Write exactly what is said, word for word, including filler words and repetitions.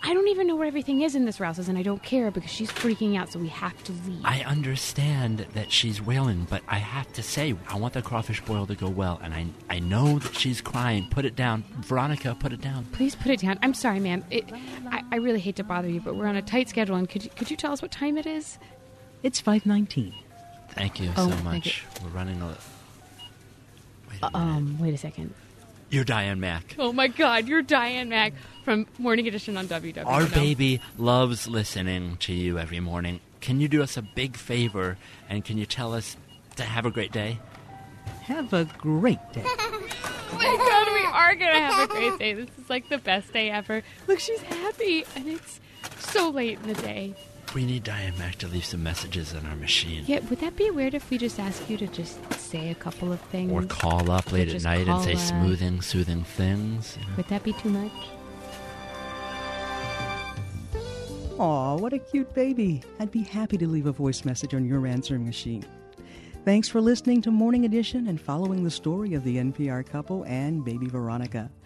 I don't even know where everything is in this Rouse's, and I don't care because she's freaking out, so we have to leave. I understand that she's wailing, but I have to say, I want the crawfish boil to go well, and I I know that she's crying. Put it down. Veronica, put it down. Please put it down. I'm sorry, ma'am. It, I, I really hate to bother you, but we're on a tight schedule, and could you, could you tell us what time it is? It's five nineteen. Thank you Oh, so thank much. you. We're running a... Wait a Uh, minute. um, wait a second. You're Diane Mack. Oh, my God. You're Diane Mack from Morning Edition on W W. Our baby loves listening to you every morning. Can you do us a big favor, and can you tell us to have a great day? Have a great day. Oh, my God. We are going to have a great day. This is like the best day ever. Look, she's happy, and it's so late in the day. We need Diane Mack to leave some messages on our machine. Yeah, would that be weird if we just ask you to just say a couple of things? Or call up late at just night and call say us. smoothing, soothing things. You know? Would that be too much? Aw, what a cute baby. I'd be happy to leave a voice message on your answering machine. Thanks for listening to Morning Edition and following the story of the N P R couple and baby Veronica.